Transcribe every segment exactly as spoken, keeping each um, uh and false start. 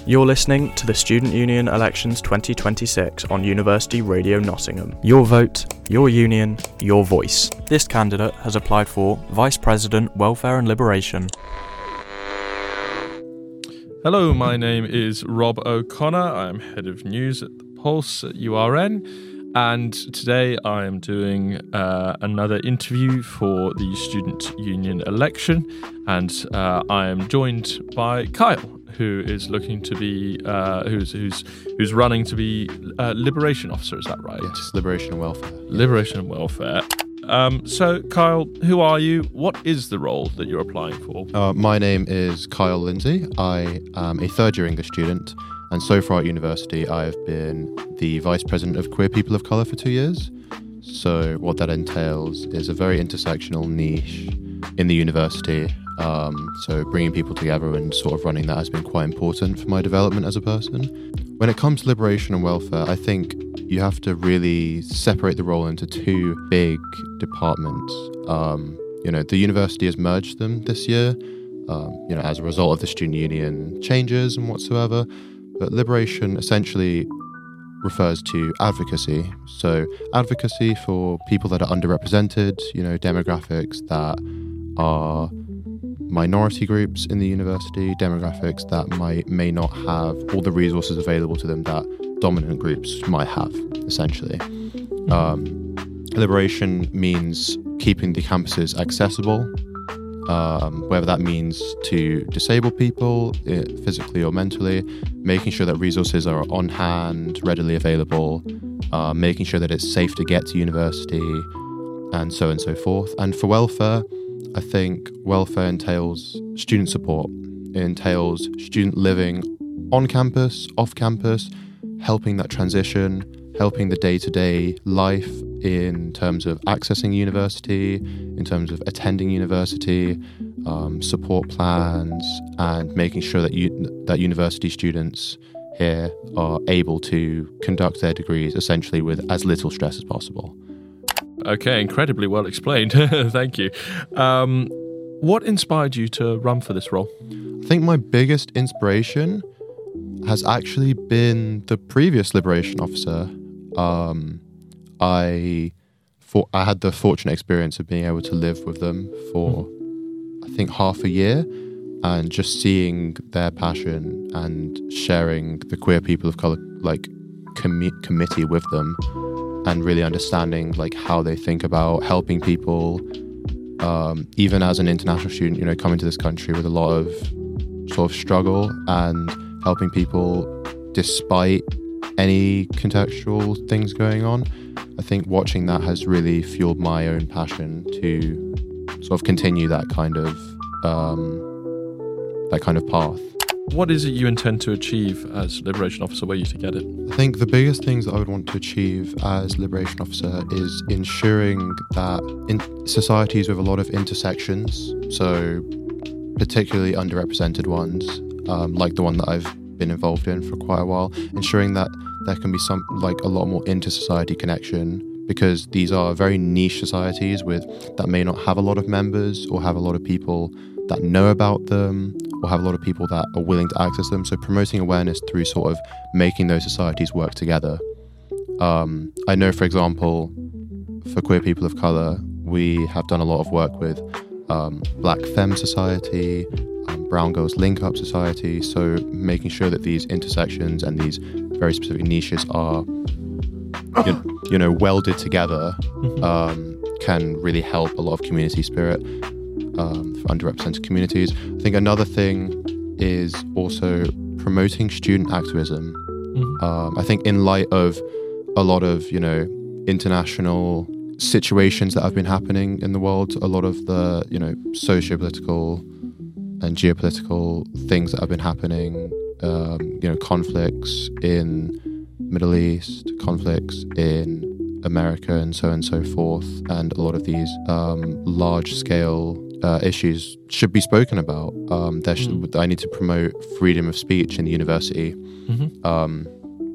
You're listening to the Student Union Elections twenty twenty-six on University Radio Nottingham. Your vote, your union, your voice. This candidate has applied for Vice President, Welfare and Liberation. Hello, my name is Rob O'Connor. I'm Head of News at the Pulse at U R N, and today I am doing uh, another interview for the Student Union election, and uh, I am joined by Kyle, who is looking to be, uh, who's who's who's running to be uh, Liberation Officer. Is that right? Yes, Liberation and Welfare. Liberation and Welfare. Um, so, Kyle, who are you? What is the role that you're applying for? Uh, my name is Kyle Lindsay. I am a third-year English student, and so far at university, I've been the Vice President of Queer People of Colour for two years. So, what that entails is a very intersectional niche in the university. Um, so, bringing people together and sort of running that has been quite important for my development as a person. When it comes to liberation and welfare, I think you have to really separate the role into two big departments. Um, you know, the university has merged them this year, um, you know, as a result of the student union changes and whatsoever. But liberation essentially refers to advocacy. So advocacy for people that are underrepresented, you know, demographics that are minority groups in the university, demographics that might may not have all the resources available to them that dominant groups might have, essentially. Um, liberation means keeping the campuses accessible, um, whether that means to disabled people, uh, physically or mentally, making sure that resources are on hand, readily available, uh, making sure that it's safe to get to university, and so on and so forth. And for welfare, I think welfare entails student support. It entails student living on campus, off campus, helping that transition, helping the day-to-day life in terms of accessing university, in terms of attending university, um, support plans, and making sure that you, that university students here are able to conduct their degrees essentially with as little stress as possible. Okay, incredibly well explained. Thank you. Um, what inspired you to run for this role? I think my biggest inspiration has actually been the previous Liberation Officer. Um, I for, I had the fortunate experience of being able to live with them for, I think, half a year, and just seeing their passion and sharing the Queer People of Colour like com- committee with them, and really understanding like how they think about helping people, um, even as an international student, you know, coming to this country with a lot of sort of struggle and helping people despite any contextual things going on. I think watching that has really fueled my own passion to sort of continue that kind of um, that kind of path. What is it you intend to achieve as Liberation Officer were you to get it? I think the biggest things that I would want to achieve as Liberation Officer is ensuring that in societies with a lot of intersections, so particularly underrepresented ones, um, like the one that I've been involved in for quite a while, ensuring that there can be some like a lot more inter-society connection, because these are very niche societies with that may not have a lot of members or have a lot of people that know about them or have a lot of people that are willing to access them. So promoting awareness through sort of making those societies work together. Um, I know, for example, for Queer People of Colour, we have done a lot of work with um, Black Femme Society, um, Brown Girls Link Up Society, so making sure that these intersections and these very specific niches are you, you know, welded together, um, can really help a lot of community spirit um, for underrepresented communities. I think another thing is also promoting student activism. Mm-hmm. Um, I think in light of a lot of, you know, international situations that have been happening in the world, a lot of the, you know, socio-political and geopolitical things that have been happening, um, you know, conflicts in Middle East, conflicts in America, and so on and so forth, and a lot of these um, large-scale uh, issues should be spoken about. Um, there should, mm. I need to promote freedom of speech in the university, mm-hmm. um,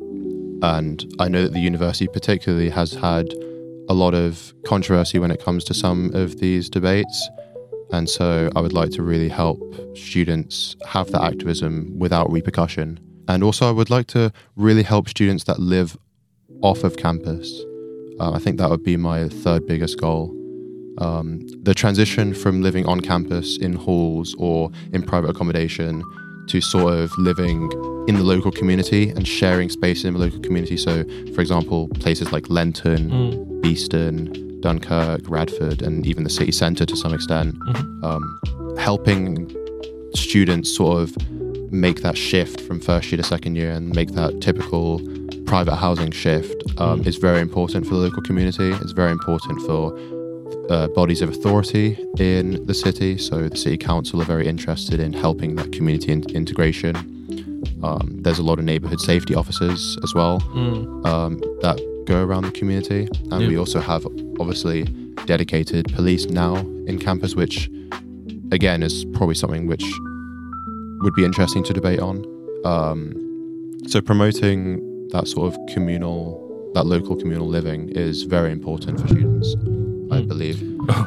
and I know that the university particularly has had a lot of controversy when it comes to some of these debates, and so I would like to really help students have that activism without repercussion. and also I would like to really help students that live off of campus. Uh, I think that would be my third biggest goal. Um, the transition from living on campus in halls or in private accommodation to sort of living in the local community and sharing space in the local community. So, for example, places like Lenton, mm. Beeston, Dunkirk, Radford, and even the city centre to some extent, mm-hmm. um, helping students sort of make that shift from first year to second year and make that typical private housing shift um, mm. is very important for the local community. It's very important for Uh, bodies of authority in the city. So the city council are very interested in helping that community in- integration. Um, there's a lot of neighborhood safety officers as well mm. um, that go around the community. And yeah. we also have obviously dedicated police now in campus, which again is probably something which would be interesting to debate on. Um, so promoting that sort of communal, that local communal living is very important for students. I believe.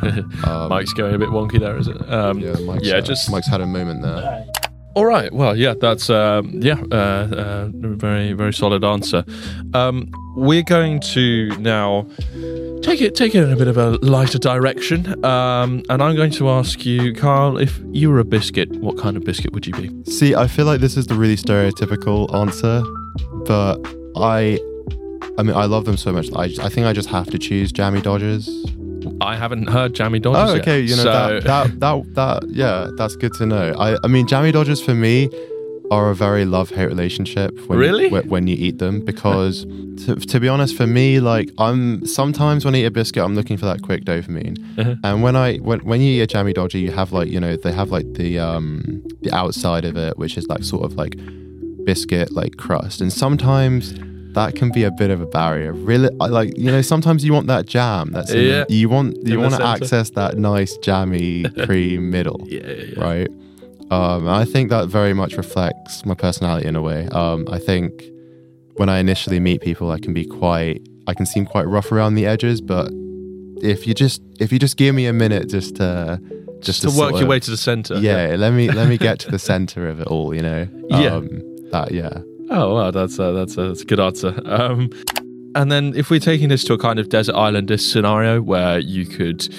um, Mike's going a bit wonky there, is it? Um, yeah, Mike's, yeah, uh, just Mike's had a moment there. All right. Well, yeah, that's um, yeah, uh, uh, very very solid answer. Um, we're going to now take it take it in a bit of a lighter direction, um, and I'm going to ask you, Kyle, if you were a biscuit, what kind of biscuit would you be? See, I feel like this is the really stereotypical answer, but I, I mean, I love them so much. I I think I just have to choose Jammy Dodgers. I haven't heard Jammy Dodgers Oh, okay. Yet, you know, so... that, that, that, that, yeah, that's good to know. I, I mean, Jammy Dodgers for me are a very love-hate relationship when, really? you, when you eat them, because to, to be honest, for me, like, I'm sometimes when I eat a biscuit, I'm looking for that quick dopamine. Uh-huh. And when I, when, when you eat a Jammy Dodger, you have like, you know, they have like the, um, the outside of it, which is like sort of like biscuit, like crust. And sometimes that can be a bit of a barrier. Really, like, you know, sometimes you want that jam. That's in, yeah. you want you in want to access that nice jammy cream middle, yeah, yeah, yeah. right? Um, and I think that very much reflects my personality in a way. Um, I think when I initially meet people, I can be quite, I can seem quite rough around the edges. But if you just if you just give me a minute, just to just, just to, to work your of, way to the center. Yeah, yeah, let me let me get to the center of it all. You know. Yeah. Um, that yeah. Oh, wow, that's a, that's a, that's a good answer. Um, and then if we're taking this to a kind of desert island scenario where you could,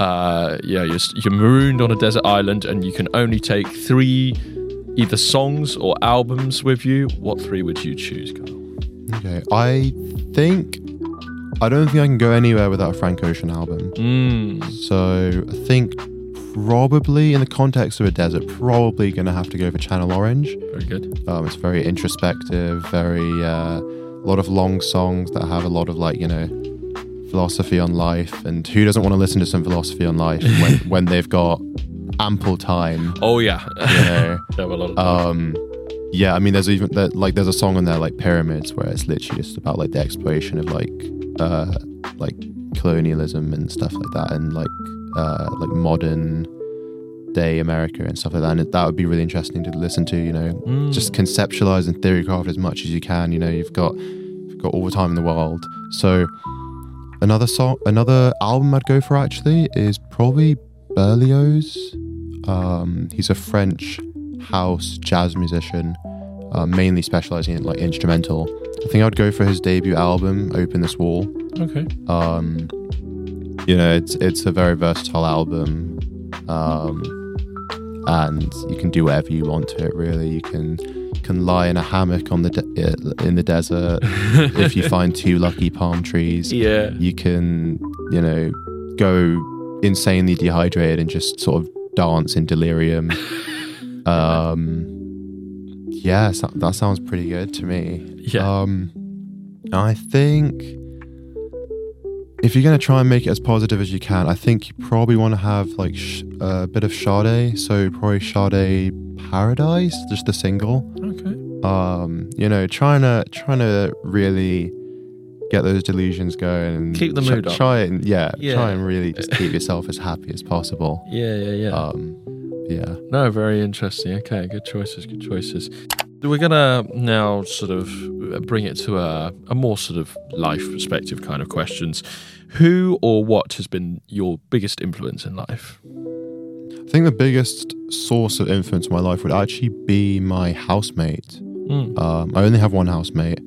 uh, yeah, you're, you're marooned on a desert island and you can only take three either songs or albums with you, what three would you choose, Kyle? Okay, I think, I don't think I can go anywhere without a Frank Ocean album. Mm. So I think probably in the context of a desert, probably going to have to go for Channel Orange. Very good. Um, it's very introspective, very, uh, a lot of long songs that have a lot of like, you know, philosophy on life. And who doesn't want to listen to some philosophy on life when, when they've got ample time? Oh yeah. You know, they have a lot of time. Um, yeah, I mean, there's even, there, like, there's a song on there like Pyramids where it's literally just about like the exploration of like, uh, like colonialism and stuff like that. And like, Uh, like modern day America and stuff like that, and that would be really interesting to listen to. You know, mm. just conceptualize and theory craft as much as you can. You know, you've got you've got all the time in the world. So another song, another album I'd go for actually is probably Berlioz. Um, he's a French house jazz musician, uh, mainly specializing in like instrumental. I think I'd go for his debut album, Open This Wall. Okay. Um, You know, it's it's a very versatile album, um, and you can do whatever you want to it. Really, you can you can lie in a hammock on the de- in the desert if you find two lucky palm trees. Yeah, you can, you know, go insanely dehydrated and just sort of dance in delirium. um, yeah, so, that sounds pretty good to me. Yeah, um, I think. If you're going to try and make it as positive as you can, I think you probably want to have like sh- a bit of Sade. So probably Sade Paradise, just the single. Okay. Um, you know, trying to trying to really get those delusions going and keep the mood ch- up. Try and yeah, yeah, try and really just keep yourself as happy as possible. Yeah, yeah, yeah. Um, yeah. No, very interesting. Okay, good choices, good choices. We're gonna now sort of bring it to a, a more sort of life perspective kind of questions. Who or what has been your biggest influence in life? I think the biggest source of influence in my life would actually be my housemate. Mm. Um, I only have one housemate,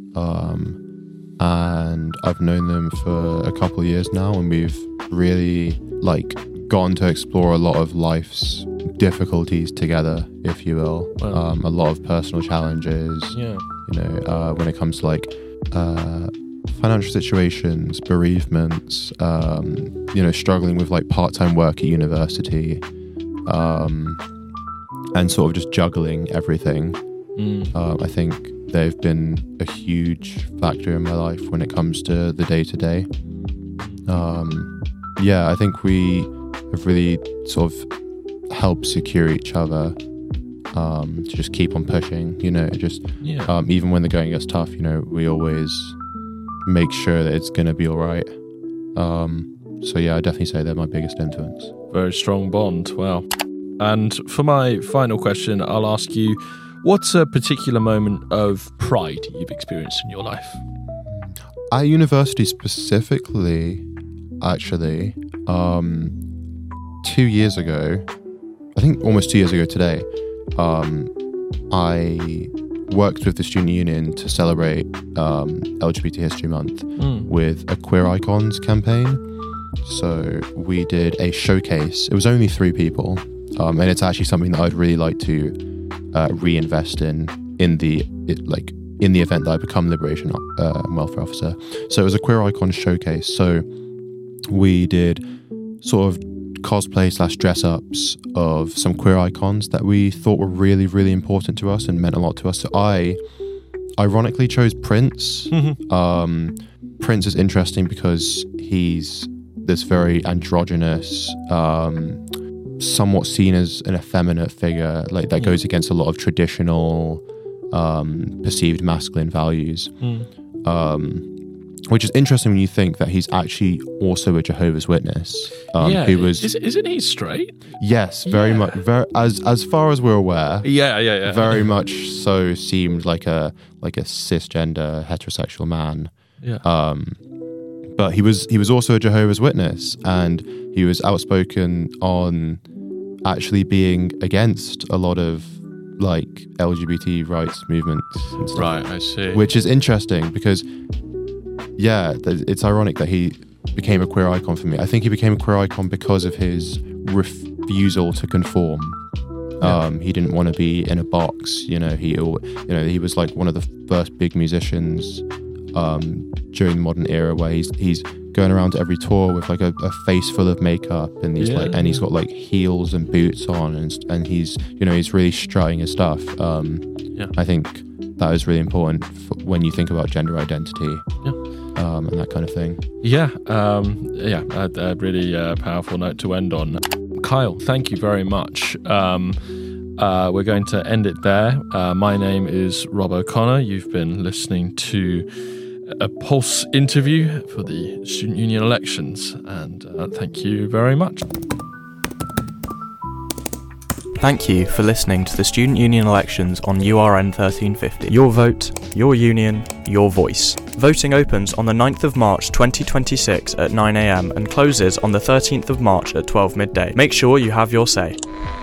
um, and I've known them for a couple of years now, and we've really like gotten to explore a lot of life's difficulties together, if you will. Wow. Um, a lot of personal challenges. Yeah. You know, uh, when it comes to like uh, financial situations, bereavements, um, you know, struggling with like part-time work at university, um, and sort of just juggling everything. Mm. Uh, I think they've been a huge factor in my life when it comes to the day-to-day. Um, yeah, I think we have really sort of helped secure each other, um, to just keep on pushing, you know, just Yeah. um, even when the going gets tough, you know, we always make sure that it's going to be all right. Um, so yeah, I definitely say they're my biggest influence. Very strong bond. Wow. And for my final question, I'll ask you, what's a particular moment of pride you've experienced in your life? At university specifically, actually, um, two years ago, I think almost two years ago today, um, I worked with the student union to celebrate um, L G B T History Month Mm. with a Queer Icons campaign. So we did a showcase. It was only three people, um, and it's actually something that I'd really like to uh, reinvest in in the it, like in the event that I become Liberation uh, and Welfare Officer. So it was a Queer Icons showcase. So we did sort of cosplay slash dress ups of some queer icons that we thought were really, really important to us and meant a lot to us. So I ironically chose Prince. um, Prince is interesting because he's this very androgynous, um, somewhat seen as an effeminate figure, like that goes against a lot of traditional um, perceived masculine values. Mm. Um, which is interesting when you think that he's actually also a Jehovah's Witness. Um, yeah. who was Is, isn't he straight? yes, very Yeah. much. Very as as far as we're aware, Yeah, yeah, yeah. very much so seemed like a like a cisgender heterosexual man. Yeah. Um, but he was he was also a Jehovah's Witness, and he was outspoken on actually being against a lot of like L G B T rights movements and stuff. Right, I see. Which is interesting because, yeah, th- it's ironic that he became a queer icon for me. I think he became a queer icon because of his refusal to conform. Um, he didn't want to be in a box. You know, he, al- you know, he was like one of the first big musicians um, during the modern era, where he's he's going around to every tour with like a, a face full of makeup and these Yeah. like, and he's got like heels and boots on, and and he's, you know, he's really strutting his stuff. Um, Yeah. I think that is really important f- when you think about gender identity. Yeah. Um, and that kind of thing. Yeah, um, yeah, a, a really uh, powerful note to end on. Kyle, thank you very much. Um, uh, we're going to end it there. Uh, my name is Rob O'Connor. You've been listening to a Pulse interview for the Student Union elections, and uh, thank you very much. Thank you for listening to the Student Union elections on U R N thirteen fifty. Your vote, your union, your voice. Voting opens on the ninth of March twenty twenty-six at nine a m and closes on the thirteenth of March at twelve midday. Make sure you have your say.